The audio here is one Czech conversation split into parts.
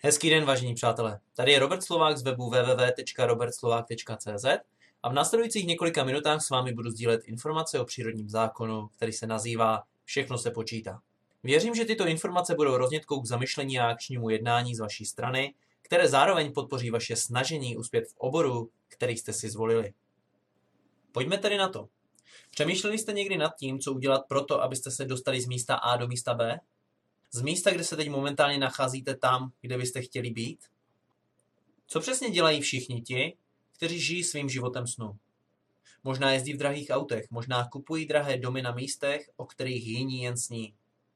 Hezký den, vážení přátelé. Tady je Robert Slovák z webu www.robertslovak.cz a v následujících několika minutách s vámi budu sdílet informace o přírodním zákonu, který se nazývá Všechno se počítá. Věřím, že tyto informace budou roznětkou k zamyšlení a akčnímu jednání z vaší strany, které zároveň podpoří vaše snažení uspět v oboru, který jste si zvolili. Pojďme tedy na to. Přemýšleli jste někdy nad tím, co udělat proto, abyste se dostali z místa A do místa B? Z místa, kde se teď momentálně nacházíte tam, kde byste chtěli být? Co přesně dělají všichni ti, kteří žijí svým životem snu? Možná jezdí v drahých autech, možná kupují drahé domy na místech, o kterých jiní jen sní.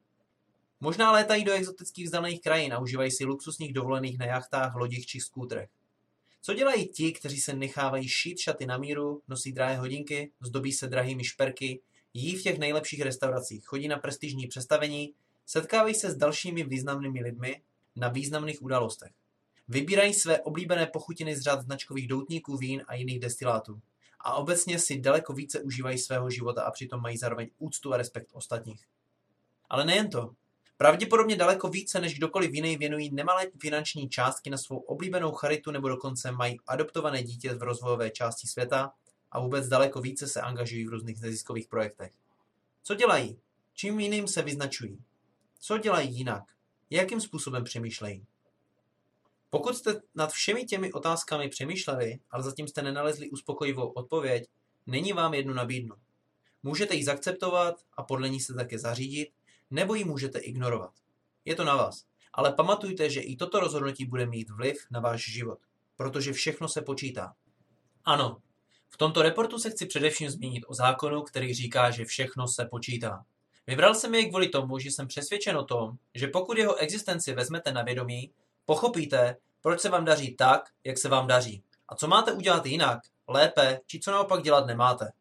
Možná létají do exotických vzdálených krajin a užívají si luxusních dovolených na jachtách, lodích či skútrech. Co dělají ti, kteří se nechávají šít šaty na míru, nosí drahé hodinky, zdobí se drahými šperky, jí v těch nejlepších restauracích, chodí na prestižní představení, setkávají se s dalšími významnými lidmi na významných událostech. Vybírají své oblíbené pochutiny z řad značkových doutníků, vín a jiných destilátů. A obecně si daleko více užívají svého života a přitom mají zároveň úctu a respekt ostatních. Ale nejen to. Pravděpodobně daleko více než kdokoliv jiný věnují nemalé finanční částky na svou oblíbenou charitu nebo dokonce mají adoptované dítě v rozvojové části světa a vůbec daleko více se angažují v různých neziskových projektech. Co dělají? Čím jiným se vyznačují? Co dělají jinak? Jakým způsobem přemýšlejí? Pokud jste nad všemi těmi otázkami přemýšleli, ale zatím jste nenalezli uspokojivou odpověď, není vám jednu nabídnu. Můžete ji zaakceptovat a podle ní se také zařídit, nebo ji můžete ignorovat. Je to na vás. Ale pamatujte, že i toto rozhodnutí bude mít vliv na váš život, protože všechno se počítá. Ano, v tomto reportu se chci především zmínit o zákonu, který říká, že všechno se počítá. Vybral jsem jej kvůli tomu, že jsem přesvědčen o tom, že pokud jeho existenci vezmete na vědomí, pochopíte, proč se vám daří tak, jak se vám daří. A co máte udělat jinak, lépe, či co naopak dělat nemáte.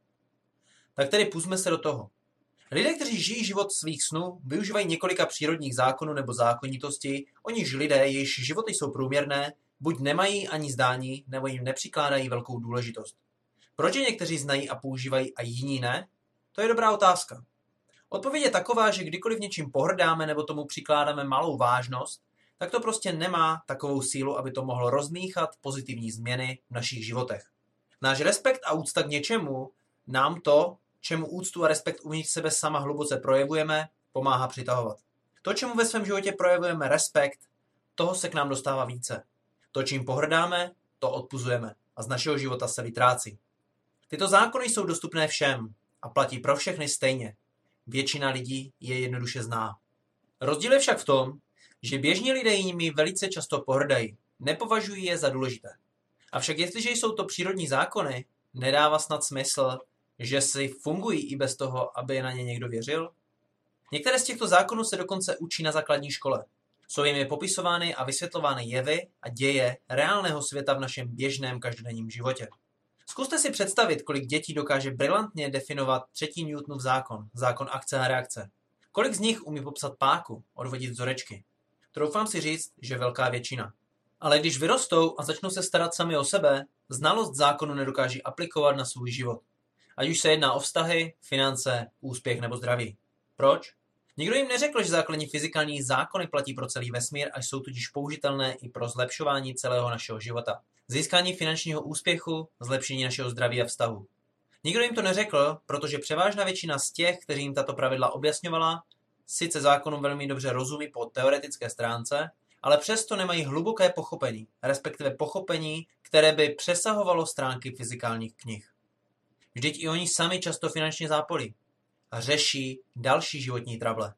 Tak tedy pusťme se do toho. Lidé, kteří žijí život svých snů, využívají několika přírodních zákonů nebo zákonitostí, o nichž lidé, jejichž životy jsou průměrné, buď nemají ani zdání, nebo jim nepřikládají velkou důležitost. Proč je někteří znají a používají a jiní ne? To je dobrá otázka. Odpověď je taková, že kdykoliv něčím pohrdáme nebo tomu přikládáme malou vážnost, tak to prostě nemá takovou sílu, aby to mohlo rozmíchat pozitivní změny v našich životech. Náš respekt a úcta k něčemu nám to, čemu úctu a respekt uvnitř sebe sama hluboce projevujeme, pomáhá přitahovat. To, čemu ve svém životě projevujeme respekt, toho se k nám dostává více. To, čím pohrdáme, to odpuzujeme a z našeho života se vytrácí. Tyto zákony jsou dostupné všem a platí pro všechny stejně. Většina lidí je jednoduše zná. Rozdíl je však v tom, že běžní lidé jimi velice často pohrdají, nepovažují je za důležité. Avšak jestliže jsou to přírodní zákony, nedává snad smysl, že si fungují i bez toho, aby na ně někdo věřil? Některé z těchto zákonů se dokonce učí na základní škole. Jsou jimi popisovány a vysvětlovány jevy a děje reálného světa v našem běžném každodenním životě. Zkuste si představit, kolik dětí dokáže brilantně definovat třetí Newtonův zákon, zákon akce a reakce. Kolik z nich umí popsat páku, odvodit vzorečky. Troufám si říct, že velká většina. Ale když vyrostou a začnou se starat sami o sebe, znalost zákonu nedokáží aplikovat na svůj život. Ať už se jedná o vztahy, finance, úspěch nebo zdraví. Proč? Nikdo jim neřekl, že základní fyzikální zákony platí pro celý vesmír a jsou tudíž použitelné i pro zlepšování celého našeho života. Získání finančního úspěchu, zlepšení našeho zdraví a vztahu. Nikdo jim to neřekl, protože převážná většina z těch, kteří jim tato pravidla objasňovala, sice zákonům velmi dobře rozumí po teoretické stránce, ale přesto nemají hluboké pochopení, respektive pochopení, které by přesahovalo stránky fyzikálních knih. Vždyť i oni sami často finančně zápolí a řeší další životní trable.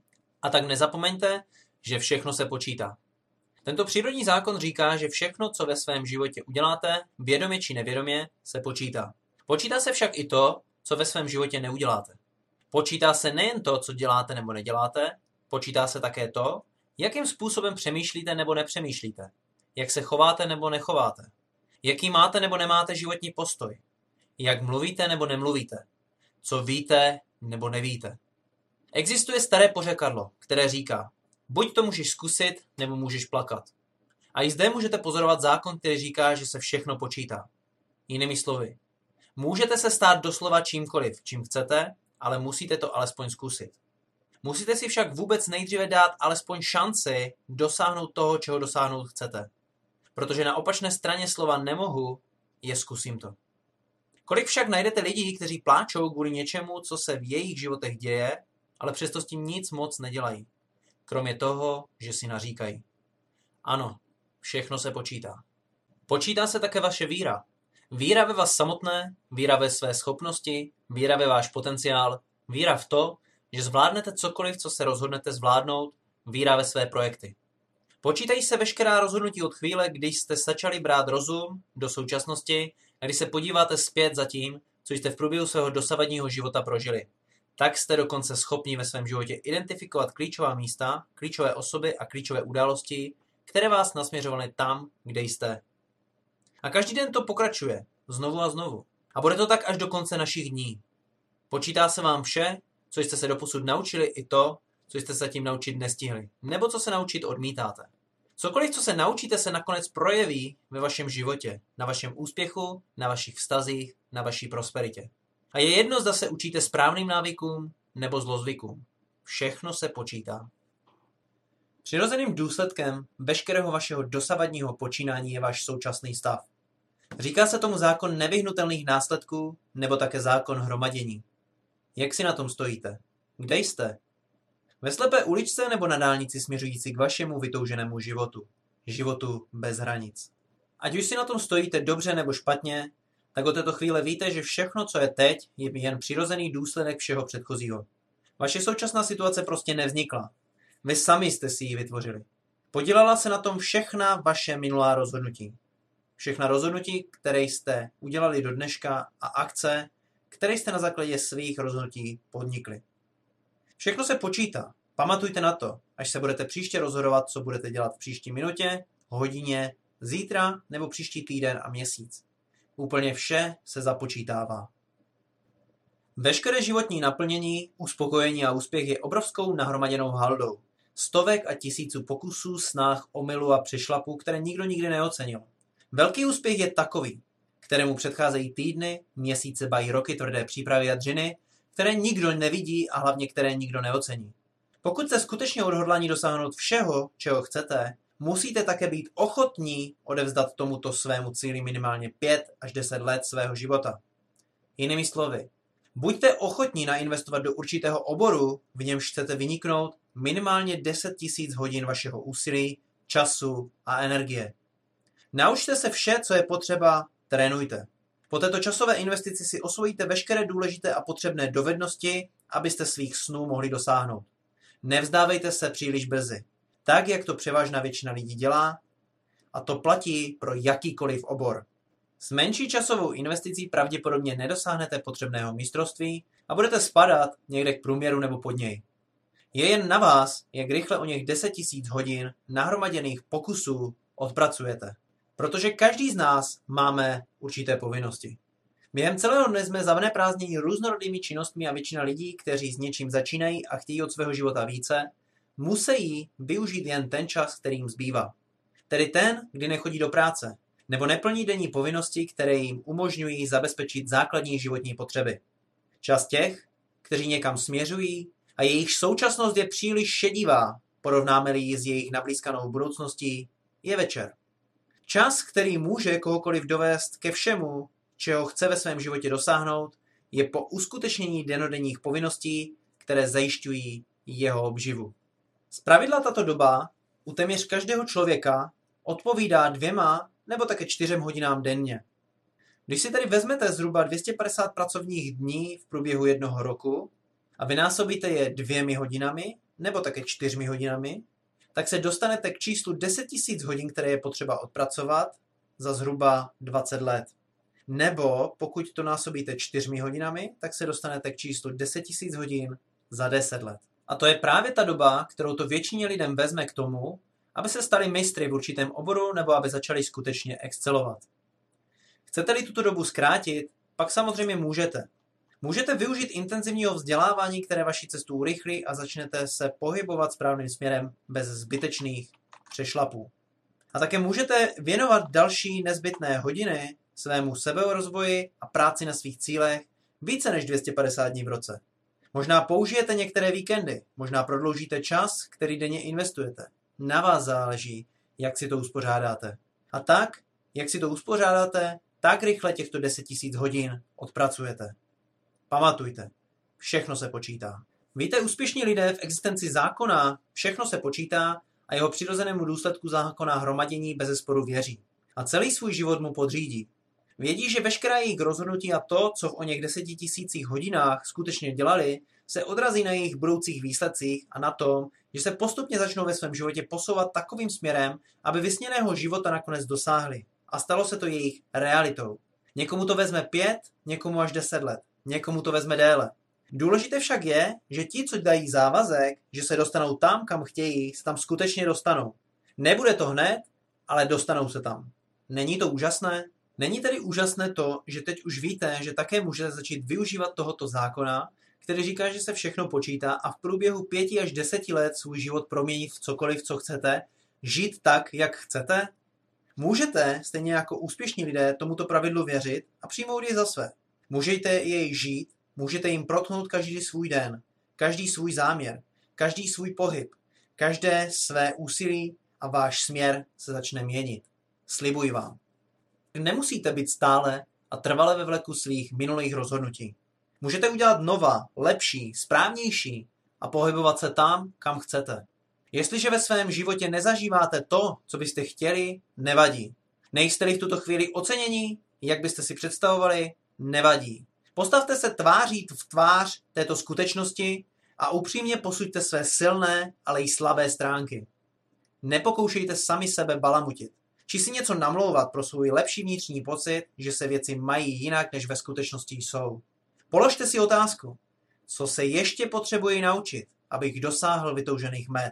A tak nezapomeňte, že všechno se počítá. Tento přírodní zákon říká, že všechno, co ve svém životě uděláte, vědomě či nevědomě, se počítá. Počítá se však i to, co ve svém životě neuděláte. Počítá se nejen to, co děláte nebo neděláte, počítá se také to, jakým způsobem přemýšlíte nebo nepřemýšlíte, jak se chováte nebo nechováte, jaký máte nebo nemáte životní postoj, jak mluvíte nebo nemluvíte, co víte nebo nevíte. Existuje staré pořekadlo, které říká, buď to můžeš zkusit, nebo můžeš plakat. A i zde můžete pozorovat zákon, který říká, že se všechno počítá. Jinými slovy, můžete se stát doslova čímkoliv, čím chcete, ale musíte to alespoň zkusit. Musíte si však vůbec nejdříve dát alespoň šanci dosáhnout toho, čeho dosáhnout chcete. Protože na opačné straně slova nemohu je zkusím to. Kolik však najdete lidí, kteří pláčou kvůli něčemu, co se v jejich životech děje, ale přesto s tím nic moc nedělají. Kromě toho, že si naříkají. Ano, všechno se počítá. Počítá se také vaše víra. Víra ve vás samotné, víra ve své schopnosti, víra ve váš potenciál, víra v to, že zvládnete cokoliv, co se rozhodnete zvládnout, víra ve své projekty. Počítají se veškerá rozhodnutí od chvíle, kdy jste začali brát rozum do současnosti a když se podíváte zpět za tím, co jste v průběhu svého dosavadního života prožili. Tak jste dokonce schopni ve svém životě identifikovat klíčová místa, klíčové osoby a klíčové události, které vás nasměřovaly tam, kde jste. A každý den to pokračuje, znovu a znovu. A bude to tak až do konce našich dní. Počítá se vám vše, co jste se doposud naučili, i to, co jste se zatím naučit nestihli, nebo co se naučit odmítáte. Cokoliv, co se naučíte, se nakonec projeví ve vašem životě, na vašem úspěchu, na vašich vztazích, na vaší prosperitě. A je jedno, zda se učíte správným návykům nebo zlozvykům. Všechno se počítá. Přirozeným důsledkem veškerého vašeho dosavadního počínání je váš současný stav. Říká se tomu zákon nevyhnutelných následků nebo také zákon hromadění. Jak si na tom stojíte? Kde jste? Ve slepé uličce nebo na dálnici směřující k vašemu vytouženému životu? Životu bez hranic. Ať už si na tom stojíte dobře nebo špatně, tak od této chvíle víte, že všechno, co je teď, je jen přirozený důsledek všeho předchozího. Vaše současná situace prostě nevznikla. Vy sami jste si ji vytvořili. Podílela se na tom všechna vaše minulá rozhodnutí. Všechna rozhodnutí, které jste udělali do dneška a akce, které jste na základě svých rozhodnutí podnikli. Všechno se počítá. Pamatujte na to, až se budete příště rozhodovat, co budete dělat v příští minutě, hodině, zítra nebo příští týden a měsíc. Úplně vše se započítává. Veškeré životní naplnění, uspokojení a úspěch je obrovskou nahromaděnou haldou. Stovek a tisíců pokusů, snah, omylů a přešlapů, které nikdo nikdy neocenil. Velký úspěch je takový, kterému předcházejí týdny, měsíce, ba i roky tvrdé přípravy a dřiny, které nikdo nevidí a hlavně které nikdo neocení. Pokud jste skutečně odhodlaní dosáhnout všeho, čeho chcete, musíte také být ochotní odevzdat tomuto svému cíli minimálně 5 až 10 let svého života. Jinými slovy, buďte ochotní nainvestovat do určitého oboru, v němž chcete vyniknout minimálně 10 000 hodin vašeho úsilí, času a energie. Naučte se vše, co je potřeba, trénujte. Po této časové investici si osvojíte veškeré důležité a potřebné dovednosti, abyste svých snů mohli dosáhnout. Nevzdávejte se příliš brzy, tak jak to převážná většina lidí dělá, a to platí pro jakýkoliv obor. S menší časovou investicí pravděpodobně nedosáhnete potřebného mistrovství a budete spadat někde k průměru nebo pod něj. Je jen na vás, jak rychle o něch 10 000 hodin nahromaděných pokusů odpracujete. Protože každý z nás máme určité povinnosti. Během celého dne jsme zaneprázdněni různorodými činnostmi a většina lidí, kteří s něčím začínají a chtějí od svého života více, musí využít jen ten čas, který jim zbývá. Tedy ten, kdy nechodí do práce, nebo neplní denní povinnosti, které jim umožňují zabezpečit základní životní potřeby. Čas těch, kteří někam směřují a jejich současnost je příliš šedivá, porovnáme-li ji s jejich nablízkanou budoucností, je večer. Čas, který může kohokoliv dovést ke všemu, čeho chce ve svém životě dosáhnout, je po uskutečnění dennodenních povinností, které zajišťují jeho obživu. Zpravidla tato doba u téměř každého člověka odpovídá 2 nebo také 4 hodinám denně. Když si tedy vezmete zhruba 250 pracovních dní v průběhu jednoho roku a vynásobíte je 2 hodinami nebo také 4 hodinami, tak se dostanete k číslu 10 000 hodin, které je potřeba odpracovat za zhruba 20 let. Nebo pokud to násobíte 4 hodinami, tak se dostanete k číslu 10 000 hodin za 10 let. A to je právě ta doba, kterou to většině lidem vezme k tomu, aby se stali mistry v určitém oboru nebo aby začali skutečně excelovat. Chcete-li tuto dobu zkrátit, pak samozřejmě můžete. Můžete využít intenzivního vzdělávání, které vaši cestu urychlí a začnete se pohybovat správným směrem bez zbytečných přešlapů. A také můžete věnovat další nezbytné hodiny svému seberozvoji a práci na svých cílech více než 250 dní v roce. Možná použijete některé víkendy, možná prodloužíte čas, který denně investujete. Na vás záleží, jak si to uspořádáte. A tak, jak si to uspořádáte, tak rychle těchto 10 000 hodin odpracujete. Pamatujte, všechno se počítá. Víte, úspěšní lidé v existenci zákona, všechno se počítá a jeho přirozenému důsledku zákona hromadění bezesporu věří. A celý svůj život mu podřídí. Vědí, že veškerá jejich rozhodnutí a to, co v oněch 10 000 hodinách skutečně dělali, se odrazí na jejich budoucích výsledcích a na tom, že se postupně začnou ve svém životě posouvat takovým směrem, aby vysněného života nakonec dosáhli. A stalo se to jejich realitou. Někomu to vezme 5, někomu až 10 let, někomu to vezme déle. Důležité však je, že ti, co dají závazek, že se dostanou tam, kam chtějí, se tam skutečně dostanou. Nebude to hned, ale dostanou se tam. Není to úžasné? Není tedy úžasné to, že teď už víte, že také můžete začít využívat tohoto zákona, který říká, že se všechno počítá a v průběhu 5 až 10 let svůj život proměnit v cokoliv, co chcete, žít tak, jak chcete? Můžete, stejně jako úspěšní lidé, tomuto pravidlu věřit a přijmout je za své. Můžete jej žít, můžete jim protnout každý svůj den, každý svůj záměr, každý svůj pohyb, každé své úsilí a váš směr se začne měnit. Slibuji vám. Nemusíte být stále a trvale ve vleku svých minulých rozhodnutí. Můžete udělat nová, lepší, správnější a pohybovat se tam, kam chcete. Jestliže ve svém životě nezažíváte to, co byste chtěli, nevadí. Nejste-li v tuto chvíli ocenění, jak byste si představovali, nevadí. Postavte se tváří v tvář této skutečnosti a upřímně posuďte své silné, ale i slabé stránky. Nepokoušejte sami sebe balamutit, či si něco namlouvat pro svůj lepší vnitřní pocit, že se věci mají jinak, než ve skutečnosti jsou. Položte si otázku, co se ještě potřebuji naučit, abych dosáhl vytoužených met.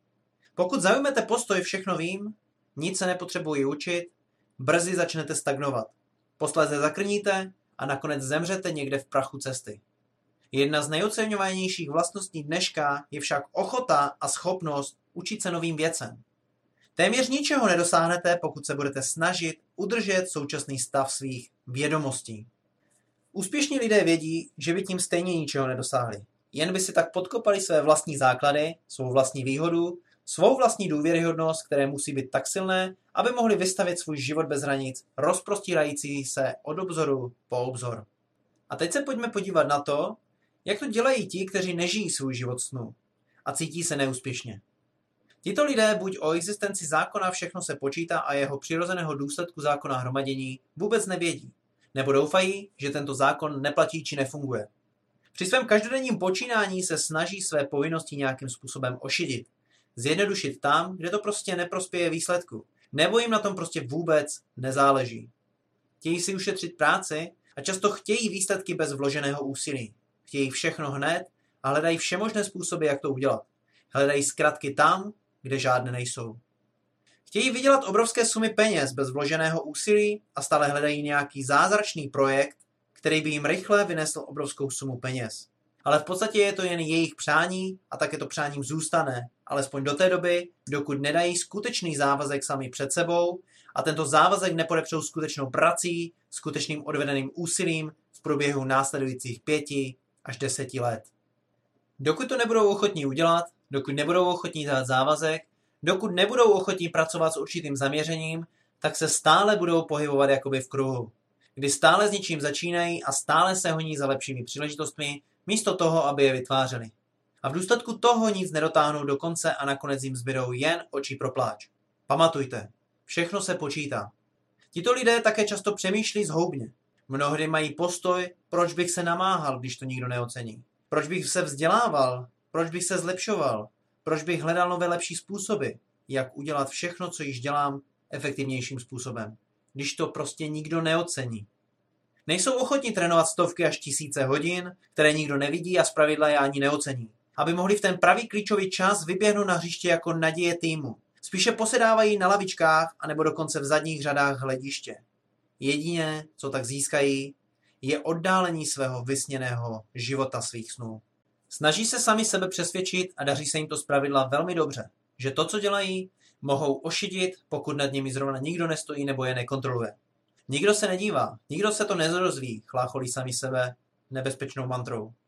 Pokud zaujmete postoj všechno vím, nic se nepotřebuji učit, brzy začnete stagnovat. Posléze zakrníte a nakonec zemřete někde v prachu cesty. Jedna z nejoceňovanějších vlastností dneška je však ochota a schopnost učit se novým věcem. Téměř ničeho nedosáhnete, pokud se budete snažit udržet současný stav svých vědomostí. Úspěšní lidé vědí, že by tím stejně ničeho nedosáhli. Jen by si tak podkopali své vlastní základy, svou vlastní výhodu, svou vlastní důvěryhodnost, které musí být tak silné, aby mohli vystavit svůj život bez hranic, rozprostírající se od obzoru po obzor. A teď se pojďme podívat na to, jak to dělají ti, kteří nežijí svůj život snu a cítí se neúspěšně. Tito lidé buď o existenci zákona všechno se počítá a jeho přirozeného důsledku zákona hromadění vůbec nevědí, nebo doufají, že tento zákon neplatí či nefunguje. Při svém každodenním počínání se snaží své povinnosti nějakým způsobem ošidit, zjednodušit tam, kde to prostě neprospěje výsledku, nebo jim na tom prostě vůbec nezáleží. Chtějí si ušetřit práci a často chtějí výsledky bez vloženého úsilí. Chtějí všechno hned a hledají všemožné způsoby, jak to udělat. Hledají zkratky tam, kde žádné nejsou. Chtějí vydělat obrovské sumy peněz bez vloženého úsilí a stále hledají nějaký zázračný projekt, který by jim rychle vynesl obrovskou sumu peněz. Ale v podstatě je to jen jejich přání a také to přáním zůstane, alespoň do té doby, dokud nedají skutečný závazek sami před sebou a tento závazek nepodepřou skutečnou prací, skutečným odvedeným úsilím v průběhu následujících 5 až 10 let. Dokud to nebudou ochotní udělat, dokud nebudou ochotní dát závazek, dokud nebudou ochotní pracovat s určitým zaměřením, tak se stále budou pohybovat jakoby v kruhu, kdy stále s něčím začínají a stále se honí za lepšími příležitostmi, místo toho, aby je vytvářeli. A v důsledku toho nic nedotáhnou do konce a nakonec jim zbydou jen oči pro pláč. Pamatujte, všechno se počítá. Tito lidé také často přemýšlí zhoubně. Mnohdy mají postoj, proč bych se namáhal, když to nikdo neocení. Proč bych se vzdělával, proč bych se zlepšoval, proč bych hledal nové lepší způsoby, jak udělat všechno, co již dělám, efektivnějším způsobem, když to prostě nikdo neocení. Nejsou ochotní trénovat stovky až tisíce hodin, které nikdo nevidí a zpravidla je ani neocení, aby mohli v ten pravý klíčový čas vyběhnout na hřiště jako naděje týmu. Spíše posedávají na lavičkách anebo dokonce v zadních řadách hlediště. Jediné, co tak získají, je oddálení svého vysněného života svých snů. Snaží se sami sebe přesvědčit a daří se jim to zpravidla velmi dobře, že to, co dělají, mohou ošidit, pokud nad nimi zrovna nikdo nestojí nebo je nekontroluje. Nikdo se nedívá, nikdo se to nedozví, chlácholí sami sebe nebezpečnou mantrou.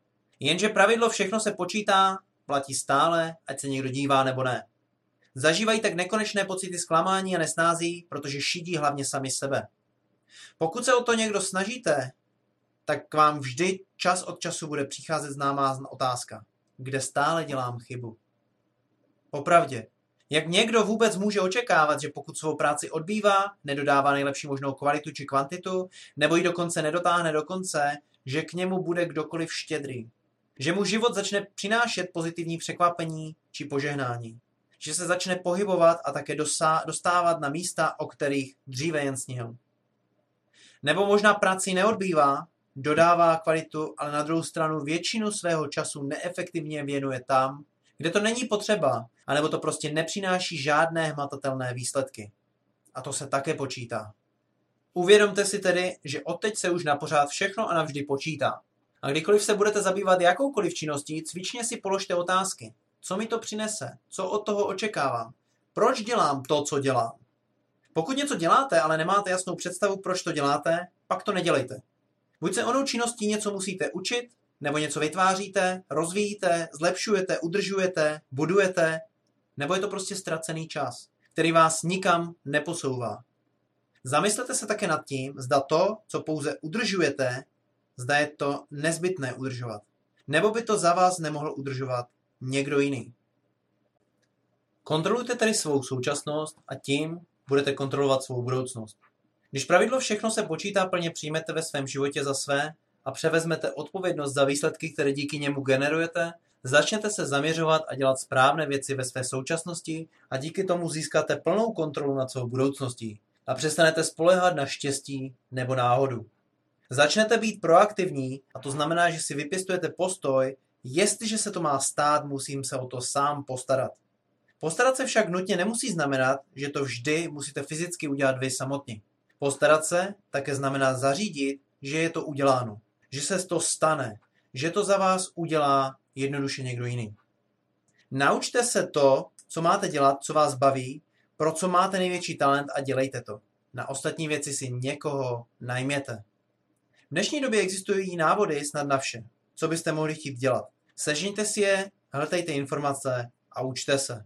Jenže pravidlo všechno se počítá platí stále, ať se někdo dívá nebo ne. Zažívají tak nekonečné pocity zklamání a nesnází, protože šidí hlavně sami sebe. Pokud se o to někdo snažíte, tak k vám vždy čas od času bude přicházet známá otázka. Kde stále dělám chybu? Popravdě, jak někdo vůbec může očekávat, že pokud svou práci odbývá, nedodává nejlepší možnou kvalitu či kvantitu, nebo ji dokonce nedotáhne do konce, že k němu bude kdokoliv štědrý? Že mu život začne přinášet pozitivní překvapení či požehnání? Že se začne pohybovat a také dostávat na místa, o kterých dříve jen snil? Nebo možná práci neodbývá, dodává kvalitu, ale na druhou stranu většinu svého času neefektivně věnuje tam, kde to není potřeba, anebo to prostě nepřináší žádné hmatatelné výsledky. A to se také počítá. Uvědomte si tedy, že odteď se už napořád všechno a navždy počítá. A kdykoliv se budete zabývat jakoukoliv činností, cvičně si položte otázky. Co mi to přinese? Co od toho očekávám? Proč dělám to, co dělám? Pokud něco děláte, ale nemáte jasnou představu, proč to děláte, pak to nedělejte. Buď se onou činností něco musíte učit, nebo něco vytváříte, rozvíjíte, zlepšujete, udržujete, budujete, nebo je to prostě ztracený čas, který vás nikam neposouvá. Zamyslete se také nad tím, zda to, co pouze udržujete, zda je to nezbytné udržovat. Nebo by to za vás nemohl udržovat někdo jiný. Kontrolujte tedy svou současnost a tím budete kontrolovat svou budoucnost. Když pravidlo všechno se počítá plně přijmete ve svém životě za své a převezmete odpovědnost za výsledky, které díky němu generujete, začnete se zaměřovat a dělat správné věci ve své současnosti a díky tomu získáte plnou kontrolu nad svou budoucností a přestanete spoléhat na štěstí nebo náhodu. Začnete být proaktivní a to znamená, že si vypěstujete postoj, jestliže se to má stát, musím se o to sám postarat. Postarat se však nutně nemusí znamenat, že to vždy musíte fyzicky udělat vy samotně. Postarat se také znamená zařídit, že je to uděláno, že se to stane, že to za vás udělá jednoduše někdo jiný. Naučte se to, co máte dělat, co vás baví, pro co máte největší talent a dělejte to. Na ostatní věci si někoho najměte. V dnešní době existují návody snad na vše, co byste mohli chtít dělat. Sežněte si je, hledejte informace a učte se.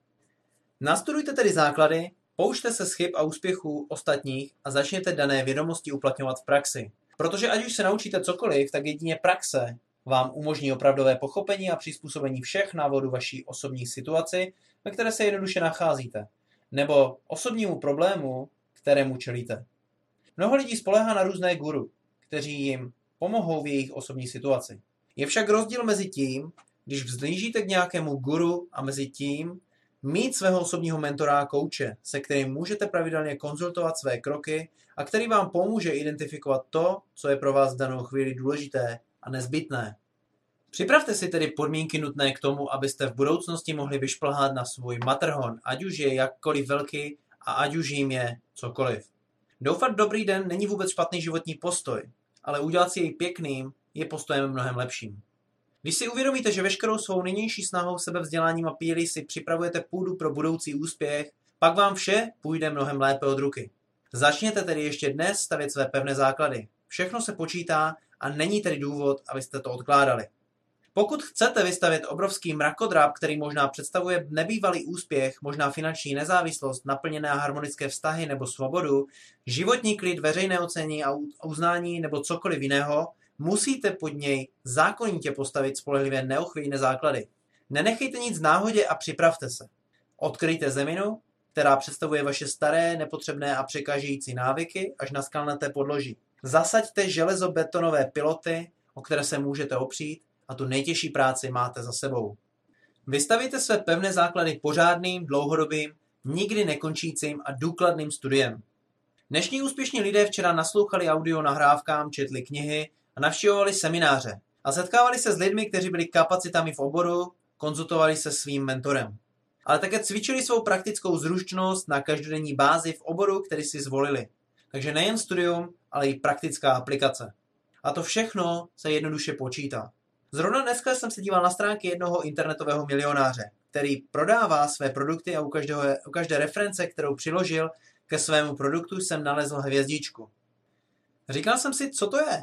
Nastudujte tedy základy, poučte se z chyb a úspěchů ostatních a začněte dané vědomosti uplatňovat v praxi. Protože ať už se naučíte cokoliv, tak jedině praxe vám umožní opravdové pochopení a přizpůsobení všech návodů vaší osobní situaci, ve které se jednoduše nacházíte, nebo osobnímu problému, kterému čelíte. Mnoho lidí spoléhá na různé guru, kteří jim pomohou v jejich osobní situaci. Je však rozdíl mezi tím, když vzlížíte k nějakému guru a mezi tím, mít svého osobního mentora a kouče, se kterým můžete pravidelně konzultovat své kroky a který vám pomůže identifikovat to, co je pro vás v danou chvíli důležité a nezbytné. Připravte si tedy podmínky nutné k tomu, abyste v budoucnosti mohli vyšplhat na svůj Matterhorn, ať už je jakkoliv velký a ať už jim je cokoliv. Doufat dobrý den není vůbec špatný životní postoj, ale udělat si jej pěkným je postojem mnohem lepším. Když si uvědomíte, že veškerou svou nynější snahou, sebevzděláním a píly si připravujete půdu pro budoucí úspěch, pak vám vše půjde mnohem lépe od ruky. Začněte tedy ještě dnes stavět své pevné základy. Všechno se počítá a není tedy důvod, abyste to odkládali. Pokud chcete vystavět obrovský mrakodráp, který možná představuje nebývalý úspěch, možná finanční nezávislost, naplněné a harmonické vztahy nebo svobodu, životní klid, veřejné ocenění a uznání nebo cokoliv jiného, musíte pod něj zákonitě postavit spolehlivě neochvějné základy. Nenechejte nic náhodě a připravte se. Odkryjte zeminu, která představuje vaše staré, nepotřebné a překážející návyky až na skalnaté podloží. Zasaďte železobetonové piloty, o které se můžete opřít, a tu nejtěžší práci máte za sebou. Vystavíte své pevné základy pořádným, dlouhodobým, nikdy nekončícím a důkladným studiem. Dnešní úspěšní lidé včera naslouchali audio nahrávkám, četli knihy a navštěvovali semináře a setkávali se s lidmi, kteří byli kapacitami v oboru, konzultovali se svým mentorem. Ale také cvičili svou praktickou zručnost na každodenní bázi v oboru, který si zvolili. Takže nejen studium, ale i praktická aplikace. A to všechno se jednoduše počítá. Zrovna dneska jsem se díval na stránky jednoho internetového milionáře, který prodává své produkty a u každé reference, kterou přiložil ke svému produktu, jsem nalezl hvězdičku. Říkal jsem si, co to je?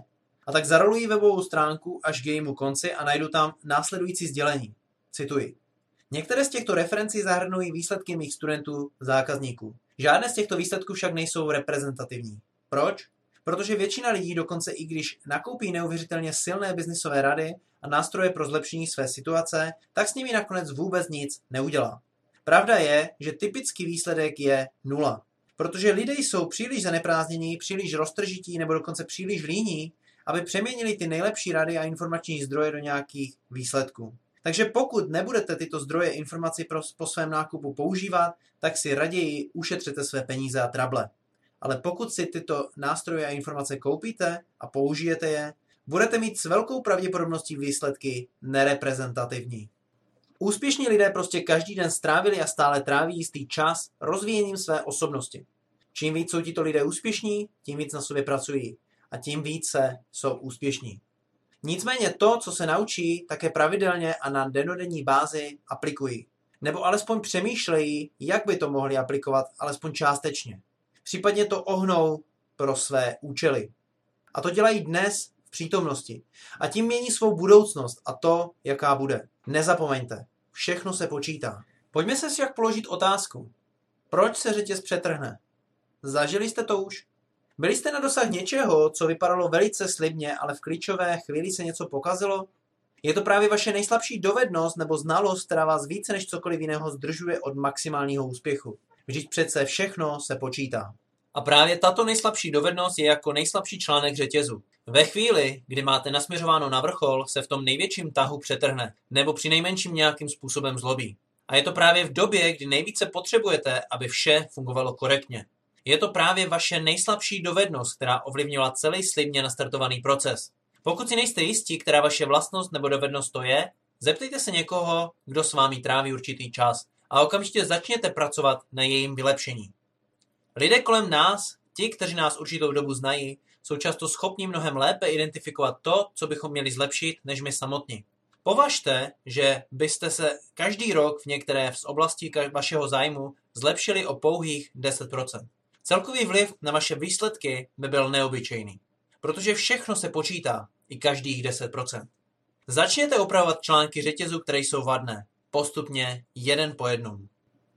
A tak zarolují webovou stránku až k jejímu konci a najdu tam následující sdělení. Cituji. Některé z těchto referencí zahrnují výsledky mých studentů, zákazníků. Žádné z těchto výsledků však nejsou reprezentativní. Proč? Protože většina lidí, dokonce i když nakoupí neuvěřitelně silné biznisové rady a nástroje pro zlepšení své situace, tak s nimi nakonec vůbec nic neudělá. Pravda je, že typický výsledek je 0. Protože lidé jsou příliš zaneprázdnění, příliš roztržití nebo dokonce příliš líní, aby přeměnili ty nejlepší rady a informační zdroje do nějakých výsledků. Takže pokud nebudete tyto zdroje informací po svém nákupu používat, tak si raději ušetřete své peníze a trable. Ale pokud si tyto nástroje a informace koupíte a použijete je, budete mít s velkou pravděpodobností výsledky nereprezentativní. Úspěšní lidé prostě každý den strávili a stále tráví jistý čas rozvíjením své osobnosti. Čím víc jsou tito lidé úspěšní, tím víc na sobě pracují a tím více jsou úspěšní. Nicméně to, co se naučí, také pravidelně a na dennodenní bázi aplikují. Nebo alespoň přemýšlejí, jak by to mohli aplikovat, alespoň částečně. Případně to ohnou pro své účely. A to dělají dnes v přítomnosti. A tím mění svou budoucnost a to, jaká bude. Nezapomeňte, všechno se počítá. Pojďme se však položit otázku. Proč se řetěz přetrhne? Zažili jste to už? Byli jste na dosah něčeho, co vypadalo velice slibně, ale v klíčové chvíli se něco pokazilo? Je to právě vaše nejslabší dovednost nebo znalost, která vás více než cokoliv jiného zdržuje od maximálního úspěchu. Vždyť přece všechno se počítá. A právě tato nejslabší dovednost je jako nejslabší článek řetězu. Ve chvíli, kdy máte nasměřováno na vrchol, se v tom největším tahu přetrhne, nebo přinejmenším nějakým způsobem zlobí. A je to právě v době, kdy nejvíce potřebujete, aby vše fungovalo korektně. Je to právě vaše nejslabší dovednost, která ovlivnila celý slibně nastartovaný proces. Pokud si nejste jistí, která vaše vlastnost nebo dovednost to je, zeptejte se někoho, kdo s vámi tráví určitý čas a okamžitě začněte pracovat na jejím vylepšení. Lidé kolem nás, ti, kteří nás určitou dobu znají, jsou často schopni mnohem lépe identifikovat to, co bychom měli zlepšit, než my samotní. Považte, že byste se každý rok v některé z oblastí vašeho zájmu zlepšili o pouhých 10%. Celkový vliv na vaše výsledky by byl neobyčejný, protože všechno se počítá, i každých 10%. Začněte opravovat články řetězu, které jsou vadné, postupně jeden po jednom.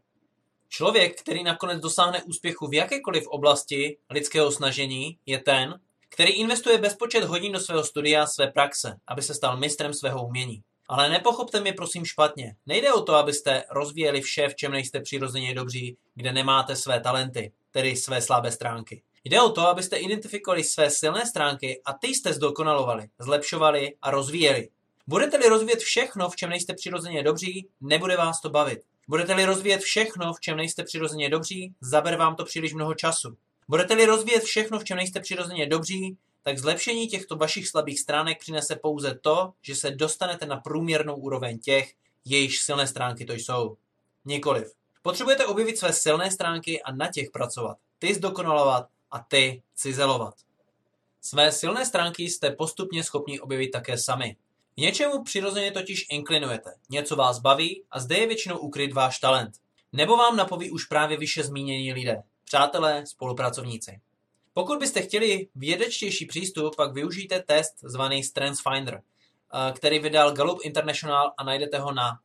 Člověk, který nakonec dosáhne úspěchu v jakékoliv oblasti lidského snažení, je ten, který investuje bezpočet hodin do svého studia a své praxe, aby se stal mistrem svého umění. Ale nepochopte mě prosím špatně. Nejde o to, abyste rozvíjeli vše, v čem nejste přirozeně dobří, kde nemáte své talenty, tedy své slabé stránky. Jde o to, abyste identifikovali své silné stránky a ty jste zdokonalovali, zlepšovali a rozvíjeli. Budete-li rozvíjet všechno, v čem nejste přirozeně dobří, nebude vás to bavit. Budete-li rozvíjet všechno, v čem nejste přirozeně dobří, zabere vám to příliš mnoho času. Budete-li rozvíjet všechno, v čem nejste přirozeně dobří, tak zlepšení těchto vašich slabých stránek přinese pouze to, že se dostanete na průměrnou úroveň těch, jejichž silné stránky to jsou. Nikoliv. Potřebujete objevit své silné stránky a na těch pracovat, ty zdokonalovat a ty cizelovat. Své silné stránky jste postupně schopni objevit také sami. K něčemu přirozeně totiž inklinujete, něco vás baví a zde je většinou ukryt váš talent. Nebo vám napoví už právě vyše zmínění lidé, přátelé, spolupracovníci. Pokud byste chtěli vědečtější přístup, pak využijte test zvaný StrengthsFinder, který vydal Gallup International a najdete ho na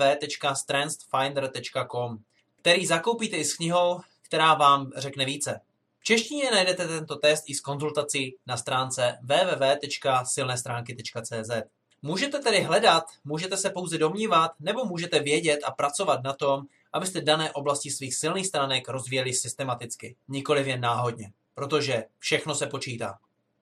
www.strengthsfinder.com, který zakoupíte i s knihou, která vám řekne více. V češtině najdete tento test i s konzultací na stránce www.silnestránky.cz. Můžete tedy hledat, můžete se pouze domnívat, nebo můžete vědět a pracovat na tom, abyste dané oblasti svých silných stránek rozvíjeli systematicky, nikoliv jen náhodně, protože všechno se počítá.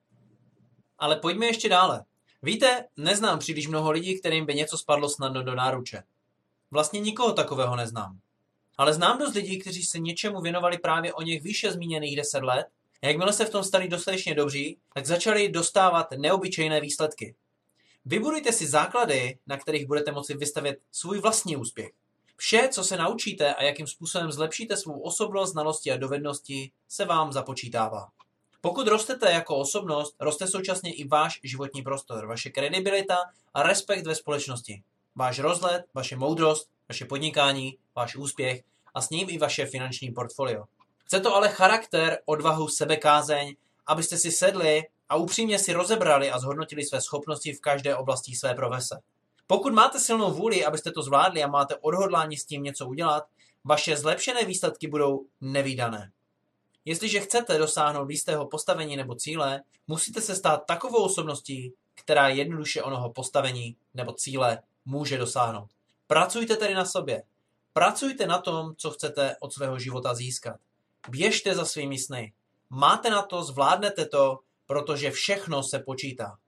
Ale pojďme ještě dále. Víte, neznám příliš mnoho lidí, kterým by něco spadlo snadno do náruče. Vlastně nikoho takového neznám. Ale znám dost lidí, kteří se něčemu věnovali právě o něch výše zmíněných 10 let, a jakmile se v tom stali dostatečně dobří, tak začali dostávat neobyčejné výsledky. Vybudujte si základy, na kterých budete moci vystavět svůj vlastní úspěch. Vše, co se naučíte a jakým způsobem zlepšíte svou osobnost, znalosti a dovednosti, se vám započítává. Pokud rostete jako osobnost, roste současně i váš životní prostor, vaše kredibilita a respekt ve společnosti. Váš rozhled, vaše moudrost, vaše podnikání, váš úspěch a s ním i vaše finanční portfolio. Chce to ale charakter, odvahu, sebekázeň, abyste si sedli a upřímně si rozebrali a zhodnotili své schopnosti v každé oblasti své profese. Pokud máte silnou vůli, abyste to zvládli a máte odhodlání s tím něco udělat, vaše zlepšené výsledky budou nevídané. Jestliže chcete dosáhnout jistého postavení nebo cíle, musíte se stát takovou osobností, která jednoduše onoho postavení nebo cíle může dosáhnout. Pracujte tedy na sobě. Pracujte na tom, co chcete od svého života získat. Běžte za svými sny. Máte na to, zvládnete to, protože všechno se počítá.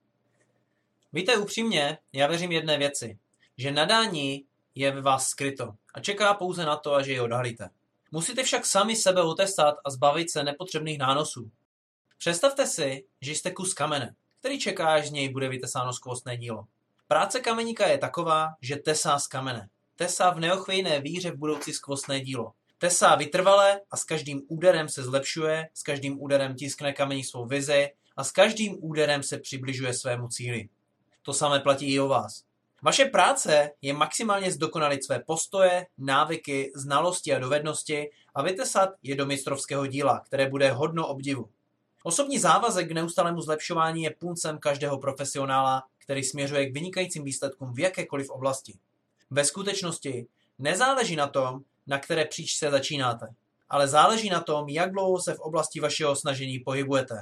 Víte, upřímně, já věřím jedné věci, že nadání je ve vás skryto a čeká pouze na to, až jej odhalíte. Musíte však sami sebe otesat a zbavit se nepotřebných nánosů. Představte si, že jste kus kamene, který čeká, až z něj bude vytesáno skvostné dílo. Práce kameníka je taková, že tesá z kamene. Tesá v neochvějné víře v budoucí skvostné dílo. Tesá vytrvale a s každým úderem se zlepšuje, s každým úderem tiskne kamení svou vizi a s každým úderem se přibližuje svému cíli. To samé platí i o vás. Vaše práce je maximálně zdokonalit své postoje, návyky, znalosti a dovednosti a vytesat je do mistrovského díla, které bude hodno obdivu. Osobní závazek k neustálému zlepšování je puncem každého profesionála, který směřuje k vynikajícím výsledkům v jakékoliv oblasti. Ve skutečnosti nezáleží na tom, na které příčce začínáte, ale záleží na tom, jak dlouho se v oblasti vašeho snažení pohybujete.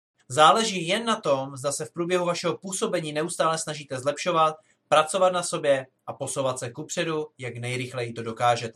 Záleží jen na tom, zda se v průběhu vašeho působení neustále snažíte zlepšovat, pracovat na sobě a posouvat se kupředu, jak nejrychleji to dokážete.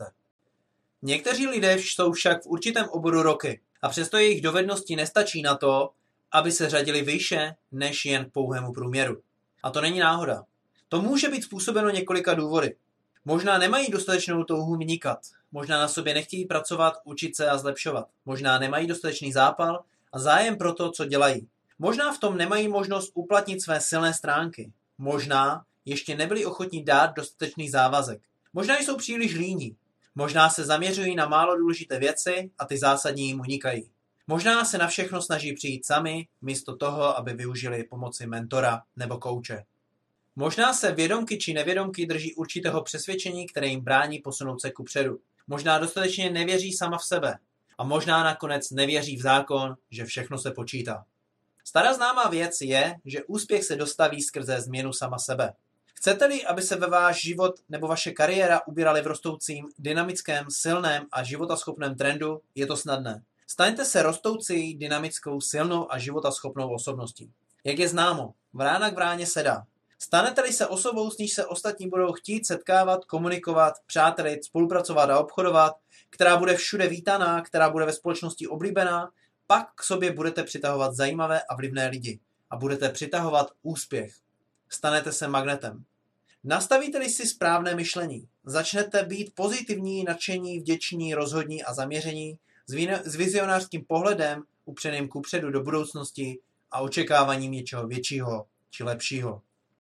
Někteří lidé jsou však v určitém oboru roky a přesto jejich dovednosti nestačí na to, aby se řadili výše než jen k pouhému průměru. A to není náhoda. To může být způsobeno několika důvody. Možná nemají dostatečnou touhu vynikat, možná na sobě nechtějí pracovat, učit se a zlepšovat, možná nemají dostatečný zápal a zájem pro to, co dělají. Možná v tom nemají možnost uplatnit své silné stránky. Možná ještě nebyli ochotní dát dostatečný závazek. Možná jsou příliš líní. Možná se zaměřují na málo důležité věci a ty zásadní jim unikají. Možná se na všechno snaží přijít sami, místo toho, aby využili pomoci mentora nebo kouče. Možná se vědomky či nevědomky drží určitého přesvědčení, které jim brání posunout se kupředu. Možná dostatečně nevěří sama v sebe. A možná nakonec nevěří v zákon, že všechno se počítá. Stará známá věc je, že úspěch se dostaví skrze změnu sama sebe. Chcete-li, aby se ve váš život nebo vaše kariéra ubírali v rostoucím, dynamickém, silném a životaschopném trendu, je to snadné. Staňte se rostoucí, dynamickou, silnou a životaschopnou osobností. Jak je známo, vrána k vráně sedá. Stanete-li se osobou, s níž se ostatní budou chtít setkávat, komunikovat, přátelit, spolupracovat a obchodovat, která bude všude vítaná, která bude ve společnosti oblíbená, pak k sobě budete přitahovat zajímavé a vlivné lidi a budete přitahovat úspěch. Stanete se magnetem. Nastavíte-li si správné myšlení, začnete být pozitivní, nadšení, vděční, rozhodní a zaměření s vizionářským pohledem upřeným kupředu do budoucnosti a očekáváním něčeho většího či lepšího.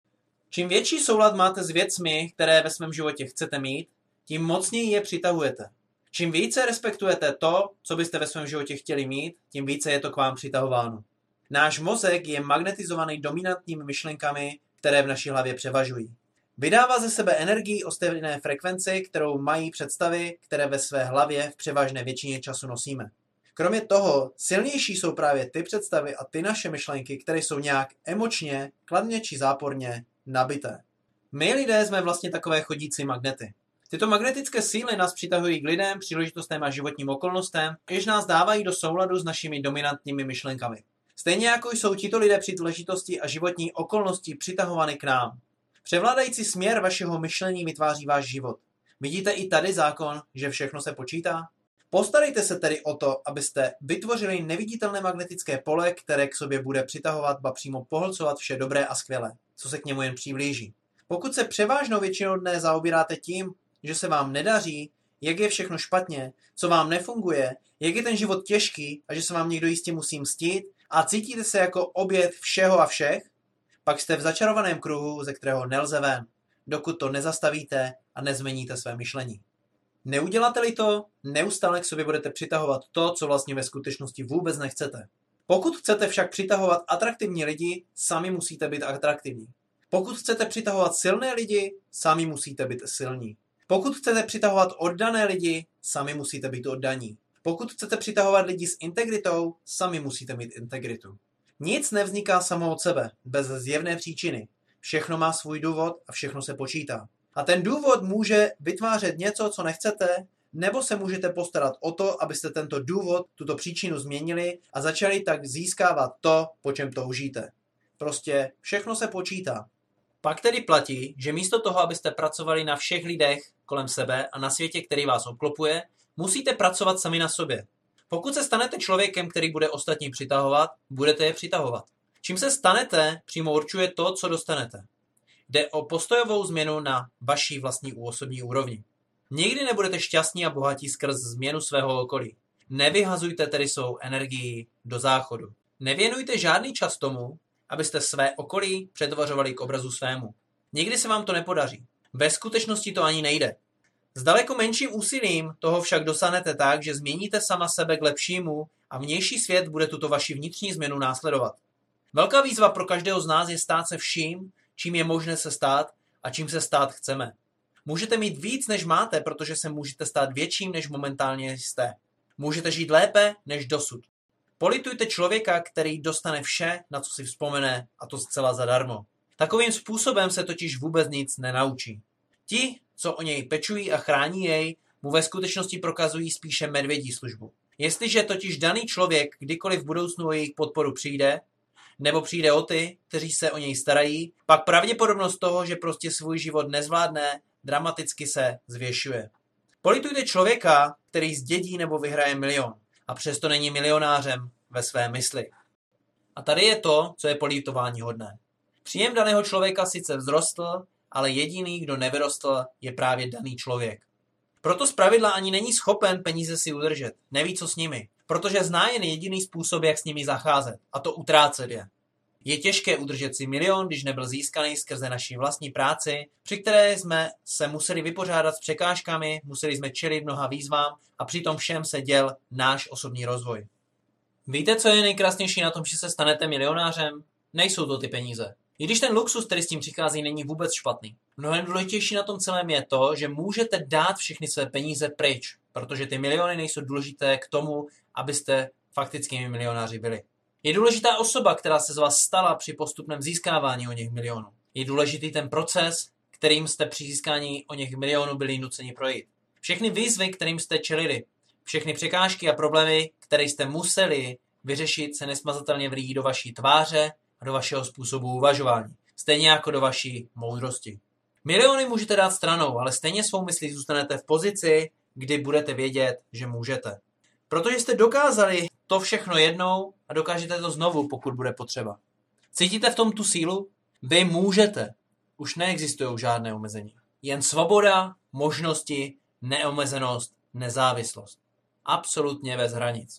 Čím větší soulad máte s věcmi, které ve svém životě chcete mít, tím mocněji je přitahujete. Čím více respektujete to, co byste ve svém životě chtěli mít, tím více je to k vám přitahováno. Náš mozek je magnetizovaný dominantními myšlenkami, které v naší hlavě převažují. Vydává ze sebe energii o stejné frekvenci, kterou mají představy, které ve své hlavě v převážné většině času nosíme. Kromě toho, silnější jsou právě ty představy a ty naše myšlenky, které jsou nějak emočně, kladně či záporně nabité. My lidé jsme vlastně takové chodící magnety. Tyto magnetické síly nás přitahují k lidem, příležitostem a životním okolnostem, jež nás dávají do souladu s našimi dominantními myšlenkami. Stejně jako jsou tito lidé příležitosti a životní okolnosti přitahovány k nám. Převládající směr vašeho myšlení vytváří váš život. Vidíte i tady zákon, že všechno se počítá? Postarejte se tedy o to, abyste vytvořili neviditelné magnetické pole, které k sobě bude přitahovat, ba přímo pohlcovat vše dobré a skvělé, co se k němu jen přiblíží. Pokud se převážnou většinou dne zaobíráte tím, že se vám nedaří, jak je všechno špatně, co vám nefunguje, jak je ten život těžký a že se vám někdo jistě musí mstít a cítíte se jako oběť všeho a všech, pak jste v začarovaném kruhu, ze kterého nelze ven, dokud to nezastavíte a nezměníte své myšlení. Neuděláte-li to, neustále k sobě budete přitahovat to, co vlastně ve skutečnosti vůbec nechcete. Pokud chcete však přitahovat atraktivní lidi, sami musíte být atraktivní. Pokud chcete přitahovat silné lidi, sami musíte být silní. Pokud chcete přitahovat oddané lidi, sami musíte být oddaní. Pokud chcete přitahovat lidi s integritou, sami musíte mít integritu. Nic nevzniká samo od sebe, bez zjevné příčiny. Všechno má svůj důvod a všechno se počítá. A ten důvod může vytvářet něco, co nechcete, nebo se můžete postarat o to, abyste tento důvod, tuto příčinu změnili a začali tak získávat to, po čem toužíte. Prostě všechno se počítá. Pak tedy platí, že místo toho, abyste pracovali na všech lidech kolem sebe a na světě, který vás obklopuje, musíte pracovat sami na sobě. Pokud se stanete člověkem, který bude ostatní přitahovat, budete je přitahovat. Čím se stanete, přímo určuje to, co dostanete. Jde o postojovou změnu na vaší vlastní osobní úrovni. Nikdy nebudete šťastní a bohatí skrz změnu svého okolí. Nevyhazujte tedy svou energii do záchodu. Nevěnujte žádný čas tomu, abyste své okolí přetvařovali k obrazu svému. Nikdy se vám to nepodaří. Ve skutečnosti to ani nejde. S daleko menším úsilím toho však dosáhnete tak, že změníte sama sebe k lepšímu a vnější svět bude tuto vaši vnitřní změnu následovat. Velká výzva pro každého z nás je stát se vším, čím je možné se stát a čím se stát chceme. Můžete mít víc, než máte, protože se můžete stát větším, než momentálně jste. Můžete žít lépe, než dosud. Politujte člověka, který dostane vše, na co si vzpomene, a to zcela zadarmo. Takovým způsobem se totiž vůbec nic nenaučí. Ti, co o něj pečují a chrání jej, mu ve skutečnosti prokazují spíše medvědí službu. Jestliže totiž daný člověk kdykoliv v budoucnu o jejich podporu přijde, nebo přijde o ty, kteří se o něj starají, pak pravděpodobnost toho, že prostě svůj život nezvládne, dramaticky se zvětšuje. Politujte člověka, který zdědí nebo vyhraje milion a přesto není milionářem ve své mysli. A tady je to, co je politování hodné. Příjem daného člověka sice vzrostl, ale jediný, kdo nevyrostl, je právě daný člověk. Proto zpravidla ani není schopen peníze si udržet, neví, co s nimi, protože zná jen jediný způsob, jak s nimi zacházet, a to utrácet je. Je těžké udržet si milion, když nebyl získaný skrze naší vlastní práci, při které jsme se museli vypořádat s překážkami, museli jsme čelit mnoha výzvám a přitom všem se děl náš osobní rozvoj. Víte, co je nejkrásnější na tom, že se stanete milionářem? Nejsou to ty peníze. I když ten luxus, který s tím přichází, není vůbec špatný. Mnohem důležitější na tom celém je to, že můžete dát všechny své peníze pryč, protože ty miliony nejsou důležité k tomu, abyste faktickými milionáři byli. Je důležitá osoba, která se z vás stala při postupném získávání o něch milionů. Je důležitý ten proces, kterým jste při získání o něch milionů byli nuceni projít. Všechny výzvy, kterým jste čelili, všechny překážky a problémy, které jste museli vyřešit, se nesmazatelně vlíjí do vaší tváře a do vašeho způsobu uvažování. Stejně jako do vaší moudrosti. Miliony můžete dát stranou, ale stejně svou myslí zůstanete v pozici, kdy budete vědět, že můžete. Protože jste dokázali to všechno jednou a dokážete to znovu, pokud bude potřeba. Cítíte v tom tu sílu? Vy můžete. Už neexistují žádné omezení. Jen svoboda, možnosti, neomezenost, nezávislost. Absolutně bez hranic.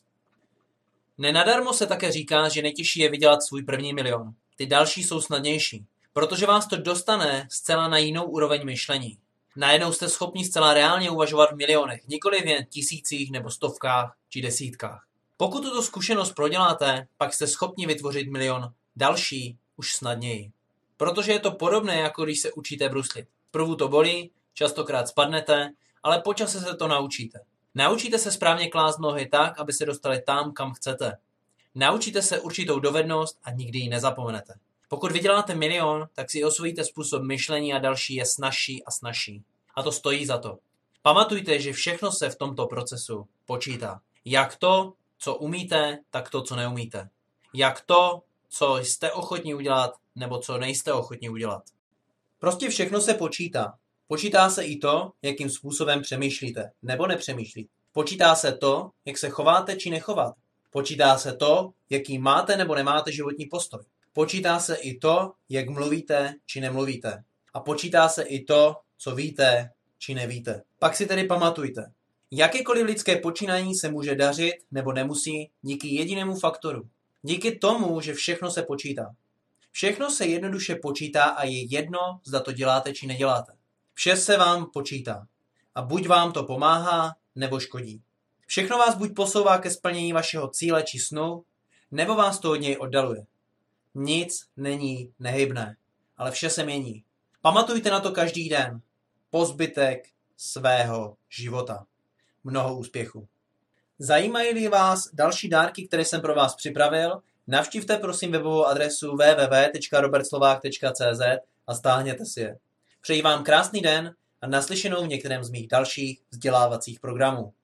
Nenadarmo se také říká, že nejtěžší je vydělat svůj první milion. Ty další jsou snadnější, protože vás to dostane zcela na jinou úroveň myšlení. Najednou jste schopni zcela reálně uvažovat v milionech, nikoli jen tisících nebo stovkách či desítkách. Pokud tuto zkušenost proděláte, pak jste schopni vytvořit milion další už snadněji. Protože je to podobné, jako když se učíte bruslit. Zprvu to bolí, častokrát spadnete, ale po čase se to naučíte. Naučíte se správně klást nohy tak, aby se dostali tam, kam chcete. Naučíte se určitou dovednost a nikdy ji nezapomenete. Pokud vyděláte milion, tak si osvojíte způsob myšlení a další je snazší a snazší. A to stojí za to. Pamatujte, že všechno se v tomto procesu počítá. Jak to, co umíte, tak to, co neumíte. Jak to, co jste ochotní udělat, nebo co nejste ochotní udělat. Prostě všechno se počítá. Počítá se i to, jakým způsobem přemýšlíte, nebo nepřemýšlíte. Počítá se to, jak se chováte či nechováte. Počítá se to, jaký máte nebo nemáte životní postoj. Počítá se i to, jak mluvíte či nemluvíte. A počítá se i to, co víte či nevíte. Pak si tedy pamatujte. Jakékoliv lidské počínání se může dařit nebo nemusí díky jedinému faktoru. Díky tomu, že všechno se počítá. Všechno se jednoduše počítá a je jedno, zda to děláte či neděláte. Vše se vám počítá. A buď vám to pomáhá, nebo škodí. Všechno vás buď posouvá ke splnění vašeho cíle či snu, nebo vás to od něj oddaluje. Nic není nehybné, ale vše se mění. Pamatujte na to každý den. Po zbytek svého života. Mnoho úspěchu. Zajímají-li vás další dárky, které jsem pro vás připravil, Navštivte prosím webovou adresu www.robertslovak.cz a stáhněte si je. Přeji vám krásný den a naslyšenou v některém z mých dalších vzdělávacích programů.